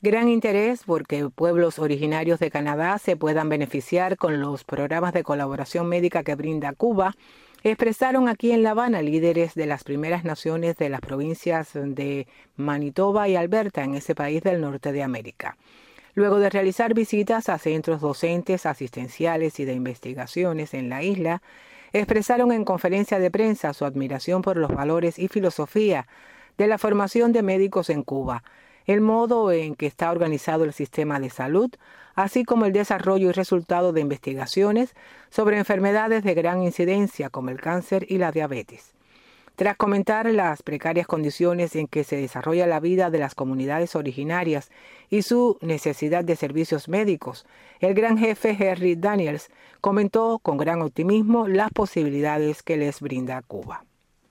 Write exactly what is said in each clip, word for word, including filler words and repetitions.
Gran interés porque pueblos originarios de Canadá se puedan beneficiar con los programas de colaboración médica que brinda Cuba, expresaron aquí en La Habana líderes de las primeras naciones de las provincias de Manitoba y Alberta en ese país del norte de América. Luego de realizar visitas a centros docentes, asistenciales y de investigaciones en la isla, expresaron en conferencia de prensa su admiración por los valores y filosofía de la formación de médicos en Cuba, el modo en que está organizado el sistema de salud, así como el desarrollo y resultado de investigaciones sobre enfermedades de gran incidencia como el cáncer y la diabetes. Tras comentar las precarias condiciones en que se desarrolla la vida de las comunidades originarias y su necesidad de servicios médicos, el gran jefe Henry Daniels comentó con gran optimismo las posibilidades que les brinda Cuba.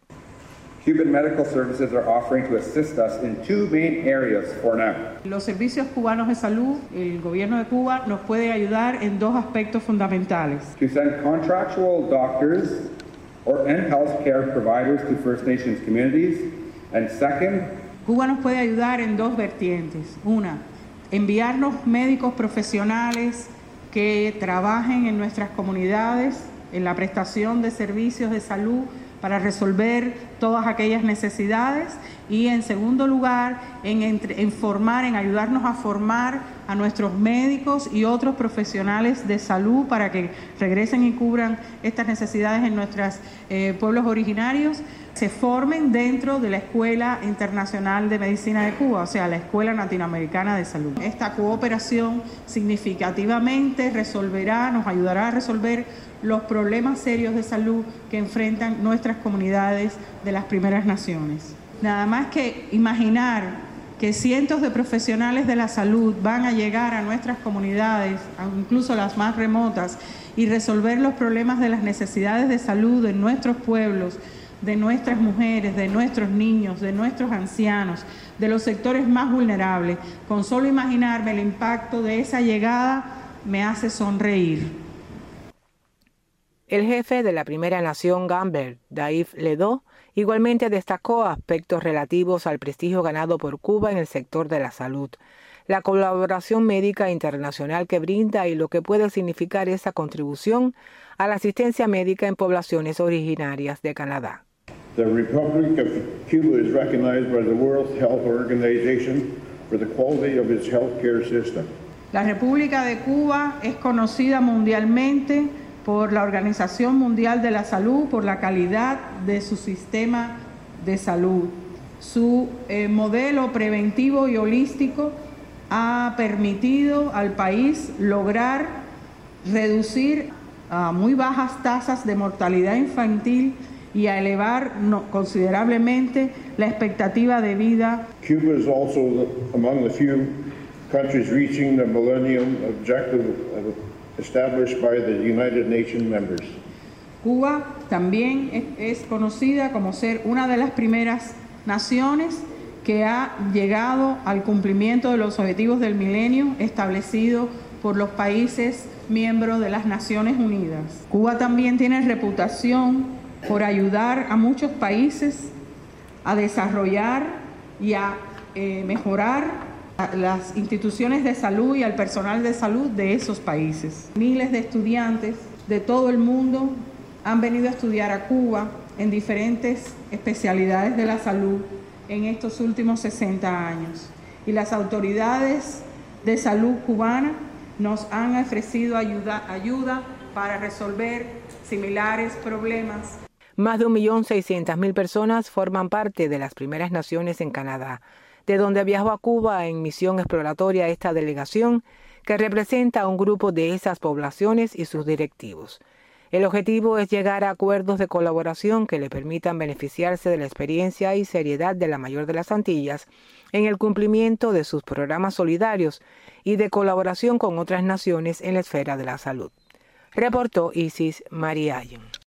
Cuban Medical Services are offering to assist us in two main areas for now. Los servicios cubanos de salud, el gobierno de Cuba nos puede ayudar en dos aspectos fundamentales. To send contractual doctors or and healthcare providers to First Nations communities, and second, Cuba nos puede ayudar en dos vertientes. Una, enviarnos médicos profesionales que trabajen en nuestras comunidades en la prestación de servicios de salud para resolver todas aquellas necesidades, y en segundo lugar, en, entre, en formar, en ayudarnos a formar a nuestros médicos y otros profesionales de salud para que regresen y cubran estas necesidades en nuestros eh, pueblos originarios, se formen dentro de la Escuela Internacional de Medicina de Cuba, o sea, la Escuela Latinoamericana de Salud. Esta cooperación significativamente resolverá, nos ayudará a resolver los problemas serios de salud que enfrentan nuestras comunidades de las primeras naciones. Nada más que imaginar que cientos de profesionales de la salud van a llegar a nuestras comunidades, incluso las más remotas, y resolver los problemas de las necesidades de salud de nuestros pueblos, de nuestras mujeres, de nuestros niños, de nuestros ancianos, de los sectores más vulnerables. Con solo imaginarme el impacto de esa llegada me hace sonreír. El jefe de la primera nación Gambier, Daif Ledo, igualmente destacó aspectos relativos al prestigio ganado por Cuba en el sector de la salud, la colaboración médica internacional que brinda y lo que puede significar esa contribución a la asistencia médica en poblaciones originarias de Canadá. The Republic of Cuba is recognized by the World Health Organization for the quality of its healthcare system. La República de Cuba es conocida mundialmente por la Organización Mundial de la Salud, por la calidad de su sistema de salud. Su eh, modelo preventivo y holístico ha permitido al país lograr reducir a muy bajas tasas de mortalidad infantil y a elevar no, considerablemente la expectativa de vida. Cuba is also among the few countries reaching the Millennium Objective established by the United Nations members. Cuba también es, es conocida como ser una de las primeras naciones que ha llegado al cumplimiento de los objetivos del milenio establecidos por los países miembros de las Naciones Unidas. Cuba también tiene reputación por ayudar a muchos países a desarrollar y a eh, mejorar las instituciones de salud y al personal de salud de esos países. Miles de estudiantes de todo el mundo han venido a estudiar a Cuba en diferentes especialidades de la salud en estos últimos sesenta años. Y las autoridades de salud cubana nos han ofrecido ayuda, ayuda para resolver similares problemas. Más de un millón seiscientas mil personas forman parte de las primeras naciones en Canadá, de donde viajó a Cuba en misión exploratoria esta delegación, que representa a un grupo de esas poblaciones y sus directivos. El objetivo es llegar a acuerdos de colaboración que le permitan beneficiarse de la experiencia y seriedad de la mayor de las Antillas en el cumplimiento de sus programas solidarios y de colaboración con otras naciones en la esfera de la salud. Reportó Isis Mariallen.